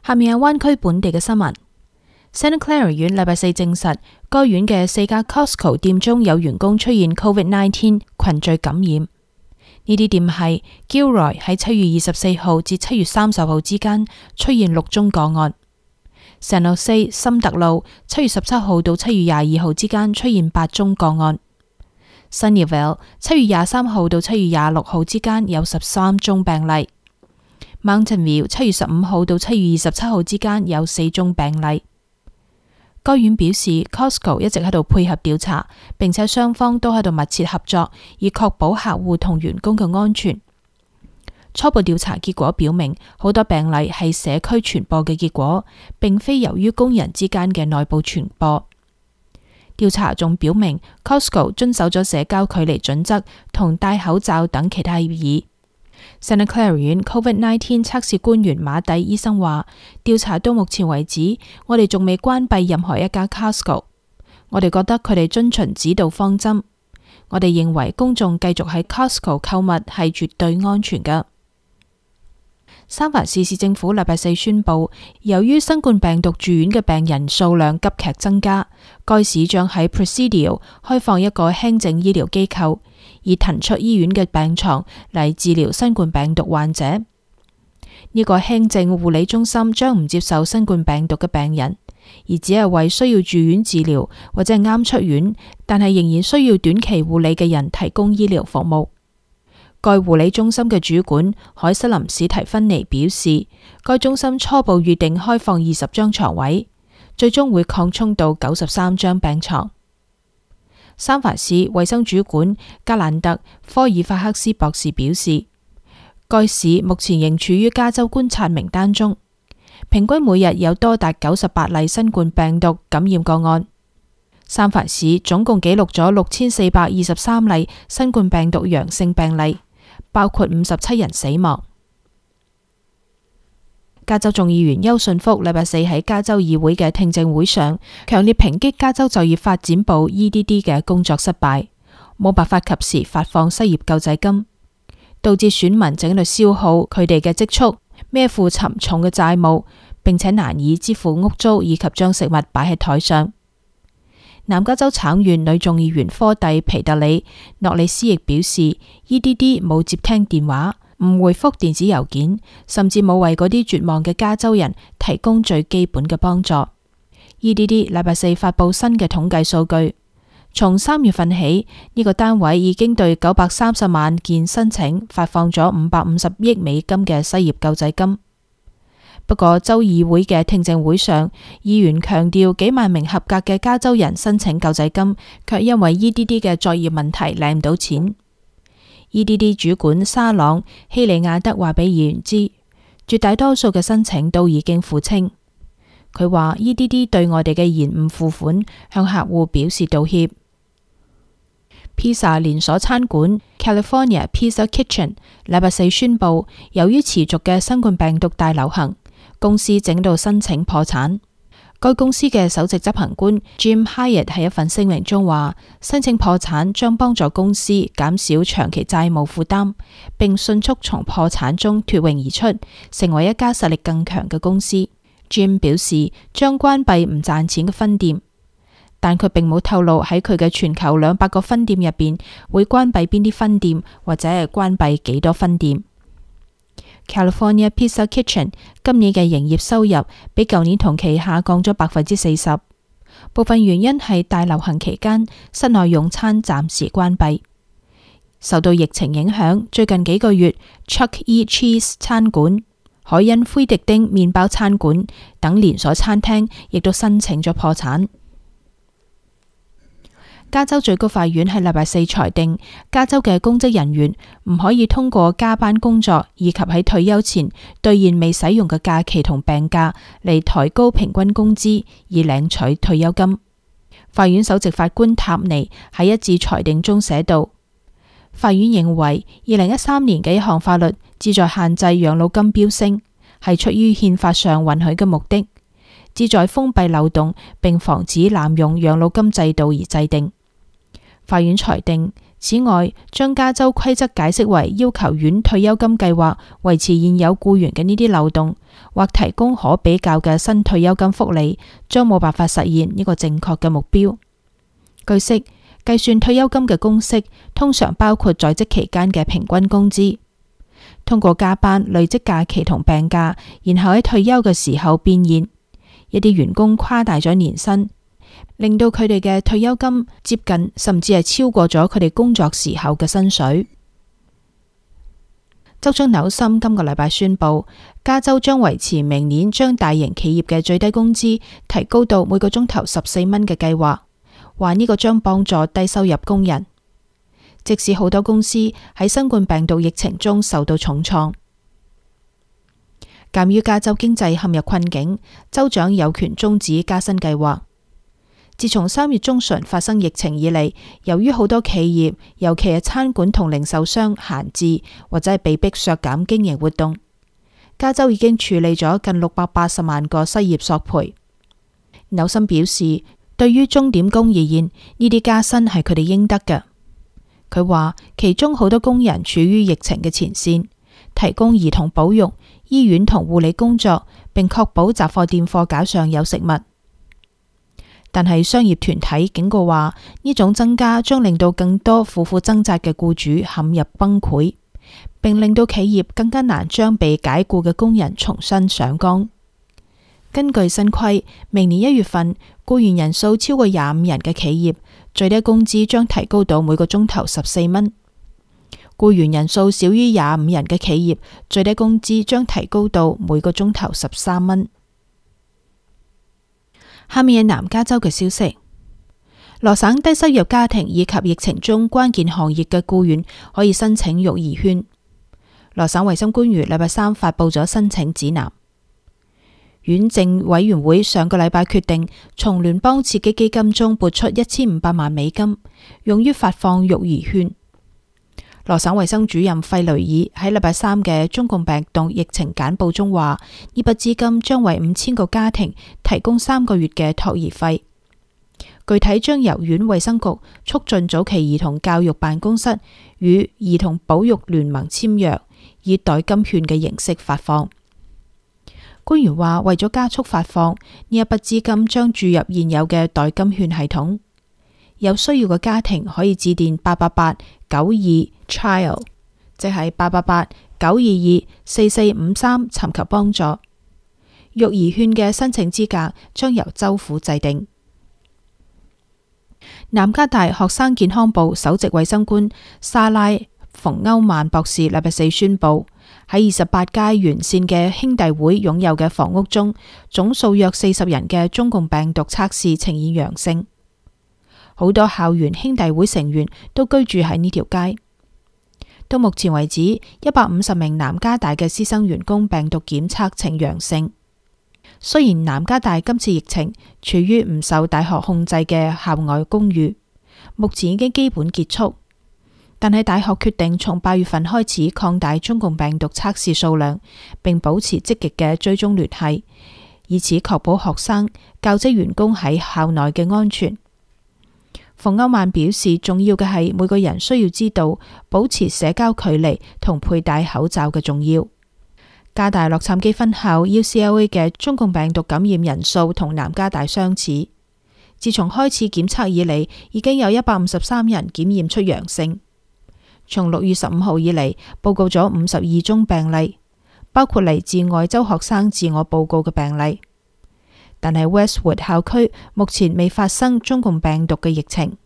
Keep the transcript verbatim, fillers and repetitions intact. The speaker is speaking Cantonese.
下面係灣區本地嘅新聞。Santa Clara 縣禮拜四證實，該縣嘅四家 Costco 店中有員工出現 COVID 十九 群聚感染。呢啲店係 Gilroy 喺七月二十四號至七月三十號之間出現六宗個案。San Jose 森特路七月十七號到七月廿二號之間出現八宗個案。Sunnyvale 七月廿三號到七月廿六號之間有十三宗病例。Mountain View 七月十五號到七月二十七號之間有四宗病例。該院表示 Costco 一直喺度配合調查，並且雙方都喺度密切合作，以確保客戶同員工嘅安全。初步調查結果表明，好多病例係社區傳播嘅結果，並非由於工人之間嘅內部傳播。調查仲表明 Costco 遵守咗社交距離準則同戴口罩等其他協議。Santa Clara 縣 COVID 十九 測試官員馬蒂醫生話，調查到目前為止，我哋仲未關閉任何一家 Costco。我哋覺得佢哋遵循指導方針。我哋認為公眾繼續喺 Costco 購物係絕對安全㗎。三藩市市政府禮拜四宣布，由於新冠病毒住院嘅病人數量急劇增加，該市將喺 Presidio 開放一個輕症醫療機構，以騰出醫院嘅病床嚟治療新冠病毒患者。呢、這個輕症護理中心將唔接受新冠病毒嘅病人，而只係為需要住院治療或者係啱出院，但係仍然需要短期護理嘅人提供醫療服務。該護理中心嘅主管海瑟琳史提芬尼表示，該中心初步預定開放二十張床位，最終會擴充到九十三張病床。三藩市衛生主管格蘭特科爾法克斯博士表示，該市目前仍處於加州觀察名單中，平均每日有多達九十八例新冠病毒感染個案。三藩市總共記錄咗六千四百二十三例新冠病毒陽性病例，包括五十七人死亡。加州眾議員邱信福禮拜四喺加州議會嘅聽證會上，強烈抨擊加州就業發展部 E D D 嘅工作失敗，冇辦法及時發放失業救濟金，導致選民正喺度消耗佢哋嘅積蓄，孭負沉重嘅債務，並且難以支付屋租以及將食物擺喺台上。南加州橙縣女眾議員科蒂皮特里諾里斯亦表示 ，E D D 冇接聽電話，唔回覆電子郵件，甚至冇為嗰啲絕望嘅加州人提供最基本嘅幫助。E D D 禮拜四發佈新嘅統計數據，從三月份起，呢、這個單位已經對九百三十萬件申請發放咗五百五十億美金嘅失業救濟金。不過，州議會嘅聽證會上，議員強調幾萬名合格嘅加州人申請救濟金，卻因為 E D D 嘅作業問題領唔到錢。E D D 主管沙朗希里亞德話俾議員知，絕大多數嘅申請都已經付清。佢話 E D D 對我哋嘅延誤付款向客戶表示道歉。披薩連鎖餐館 California Pizza Kitchen 禮拜四宣布，由於持續嘅新冠病毒大流行，公司整到申請破產。該公司嘅首席執行官 Jim Hyatt 喺一份聲明中話，申請破產將幫助公司減少長期債務負擔，並迅速從破產中脫穎而出，成為一家實力更強嘅公司。Jim 表示將關閉唔賺錢嘅分店，但佢並冇透露喺佢嘅全球兩百個分店入邊會關閉邊啲分店，或者係關閉幾多分店。California Pizza Kitchen 今年嘅營業收入比舊年同期下降咗百分之四十，部分原因係大流行期間室內用餐暫時關閉。受到疫情影響，最近幾個月 Chuck E. Cheese 餐館、海恩灰迪丁麵包餐館等連鎖餐廳亦都申請咗破產。加州最高法院喺禮拜四裁定，加州嘅公職人員唔可以通過加班工作以及喺退休前兌現未使用嘅假期同病假嚟抬高平均工資以領取退休金。法院首席法官塔尼喺一致裁定中寫道，法院認為二零一三年嘅一項法律旨在限制養老金飆升，係出於憲法上允許嘅目的，旨在封閉漏洞並防止濫用養老金制度而制定。法院裁定， 此外，將加州規則解釋為要求院退休金計劃維持現有僱員嘅呢啲漏洞，或提供可比較嘅新退休金福利，將冇辦法實現呢個正確嘅目標。據悉，計算退休金嘅公式通常包括在職期間嘅平均工資，通過加班累積假期同病假，然後喺退休嘅時候變現。一啲員工誇大咗年薪，令到佢哋嘅退休金接近甚至係超過咗佢哋工作時候嘅薪水。州長紐森今個禮拜宣布，加州將維持明年將大型企業嘅最低工資提高到每個鐘頭十四蚊嘅計劃，話呢個將幫助低收入工人。即使好多公司喺新冠病毒疫情中受到重創，鑒於加州經濟陷入困境，州長有權終止加薪計劃。自從三月中旬發生疫情以嚟，由於好多企業，尤其係餐館同零售商閒置或者係被迫削減經營活動，加州已經處理咗近六百八十萬個失業索賠。紐森表示，對於鐘點工而言，呢啲加薪係佢哋應得嘅。佢話，其中好多工人處於疫情嘅前線，提供兒童保育、醫院同護理工作，並確保雜貨店貨架上有食物。但係商業團體警告話，呢種增加將令到更多苦苦掙扎嘅僱主陷入崩潰，並令到企業更加難將被解僱嘅工人重新上崗。根據新規，明年一月份僱員人數超過廿五人嘅企業，最低工資將提高到每個鐘頭十四蚊；僱員人數少於廿五人嘅企業，最低工資將提高到每個鐘頭十三蚊。下面係南加州嘅消息，羅省低收入家庭以及疫情中關鍵行業嘅僱員可以申請育兒券。羅省衛生官員禮拜三發佈咗申請指南。院政委員會上個禮拜決定從聯邦刺激基金中撥出一千五百萬美金，用於發放育兒券。羅省衛生主任費雷爾喺禮拜三嘅中共病毒疫情簡報中話，呢筆資金將為五千個家庭提供三個月嘅托兒費，具體將由縣衛生局促進早期兒童教育辦公室與兒童保育聯盟簽約，以代金券嘅形式發放。官員話，為咗加速發放，呢一筆資金將注入現有嘅代金券系統。有需要嘅家庭可以致電八八八九二 child， 即係八八八九二二四四五三尋求幫助。育兒券嘅申請資格將由州府制定。南加大學生健康部首席衛生官莎拉·馮歐曼博士禮拜四宣布，喺二十八間完善嘅兄弟會擁有嘅房屋中，總數約四十人嘅中共病毒測試呈現陽性。好多校園兄弟會成員都居住喺呢條街。到目前為止，一百五十名南加大嘅師生員工病毒檢測呈陽性。雖然南加大今次疫情處於唔受大學控制嘅校外公寓，目前已經基本結束，但係大學決定從八月份開始擴大中共病毒測試數量，並保持積極嘅追蹤聯繫，以此確保學生、教職員工喺校內嘅安全。馮歐曼表示，重要嘅係每個人需要知道保持社交距離同佩戴口罩嘅重要。加大洛杉磯分校 U C L A 嘅中共病毒感染人數同南加大相似。自從開始檢測以嚟，已經有一百五十三人檢驗出陽性。從六月十五號以嚟，報告咗五十二宗病例，包括嚟自外州學生自我報告嘅病例。但係 Westwood 校區目前未發生中共病毒嘅疫情。